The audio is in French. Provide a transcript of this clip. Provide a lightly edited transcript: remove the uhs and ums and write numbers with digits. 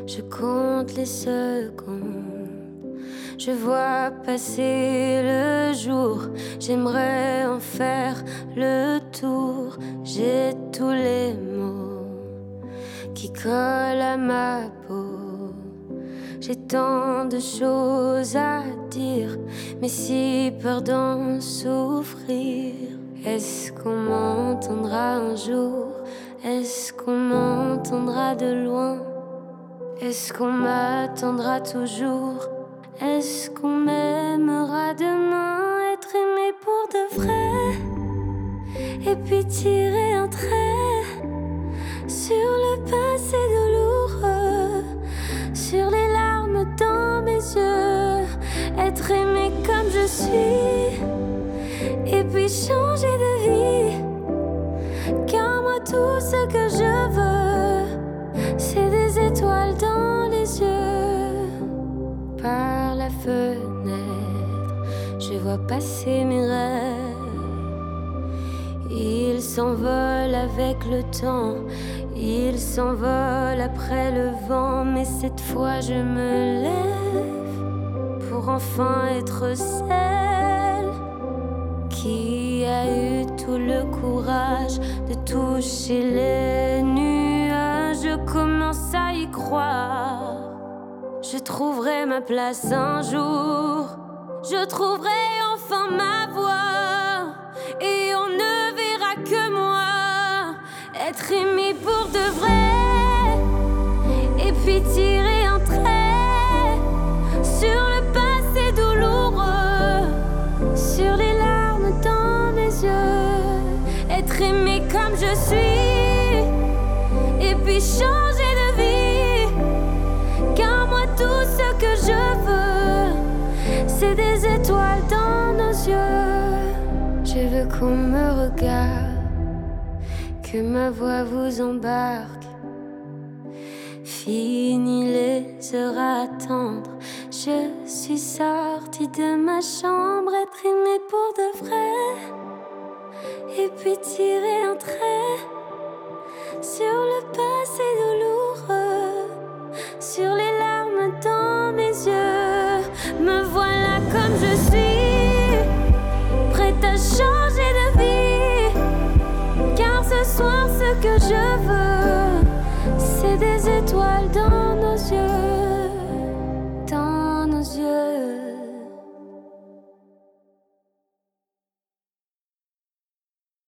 Je compte les secondes. Je vois passer le jour, j'aimerais en faire le tour. J'ai tous les mots qui collent à ma peau. J'ai tant de choses à dire, mais si peur d'en souffrir. Est-ce qu'on m'entendra un jour? Est-ce qu'on m'entendra de loin? Est-ce qu'on m'attendra toujours? Est-ce qu'on m'aimera demain? Être aimé pour de vrai, et puis tirer un trait sur le passé douloureux, sur les larmes dans mes yeux. Être aimé comme je suis, et puis changer de vie. Car moi tout ce que je veux, c'est des étoiles dans les yeux. Par la fenêtre, je vois passer mes rêves. Ils s'envolent avec le temps, ils s'envolent après le vent. Mais cette fois je me lève pour enfin être celle qui a eu tout le courage de toucher les nuages. Je commence à y croire. Je trouverai ma place un jour. Je trouverai enfin ma voix. Et on ne verra que moi. Être aimé pour de vrai. Et puis tirer un trait sur le passé douloureux, sur les larmes dans mes yeux. Être aimé comme je suis, et puis changer de vie. Car moi tout ce que je veux, c'est des étoiles dans nos yeux. Je veux qu'on me regarde, que ma voix vous embarque. Fini les heures à attendre, je suis sortie de ma chambre. Être aimée pour de vrai, et puis tirer un trait sur le passé douloureux, sur les larmes dans mes yeux. Me voilà comme je suis.